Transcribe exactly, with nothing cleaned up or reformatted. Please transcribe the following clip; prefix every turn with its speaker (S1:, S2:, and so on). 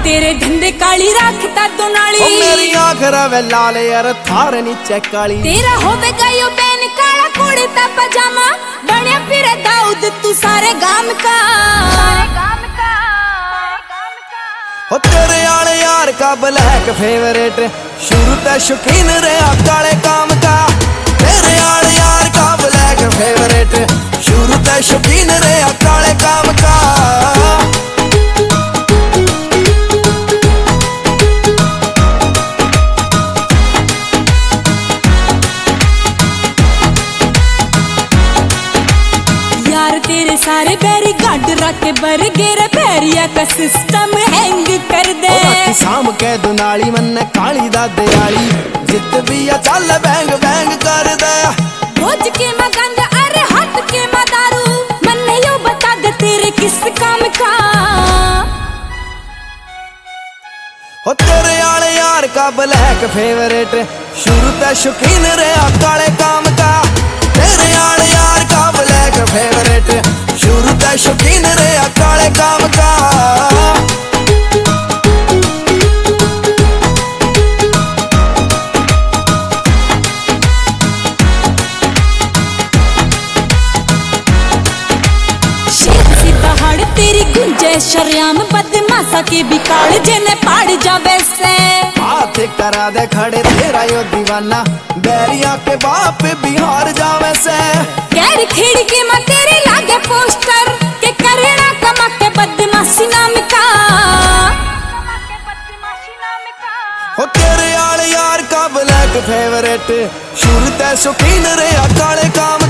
S1: तेरे धंधे काली राखता तो नाली
S2: ओ मेरी आखरा वे लाल यार थार नीचे काली
S1: तेरा होवेगा यो बैन काला कुड़ता पजामा बने फिर दाऊद तू सारे गाम का
S2: हो तेरे आले यार का ब्लैक फेवरेट शुरू ते शौकीन रहा काले काम का तेरे आले यार का ब्लैक फेवरेट शुरू ते शौकीन रहा काले काम का
S1: यार तेरे सारे बैरी गाड रख बर गेरे पैरिया का सिस्टम हैंग कर दे
S2: शाम के दुनाली मन काली दा दयाली जित भी या चल बैंग बैंग कर दे
S1: रोज के मगंग अरे हाथ के मदारू मन यो बता दे तेरे किस काम का
S2: हो तेरे आले यार का ब्लैक फेवरेट शुरू ते शौकीन रहा काले काम का तेरे आले यार का ब्लैक फेवरेट शुरू ते शौकीन रहा काले काम का
S1: तेरी गुंजे शर्याम बदमाशा के बिकाल जेने पाड़ जावे से
S2: हाथ करा दे खड़े तेरा यो दीवाना बैरिया के बाप बिहार जावे से
S1: कैर खिड़ के मैं तेरे लागे पोस्टर के करेना कमा के बदमाशी नाम का
S2: हो तेरे आले यार का ब्लैक फेवरेट शुरू ते शौकीन रहा काले काम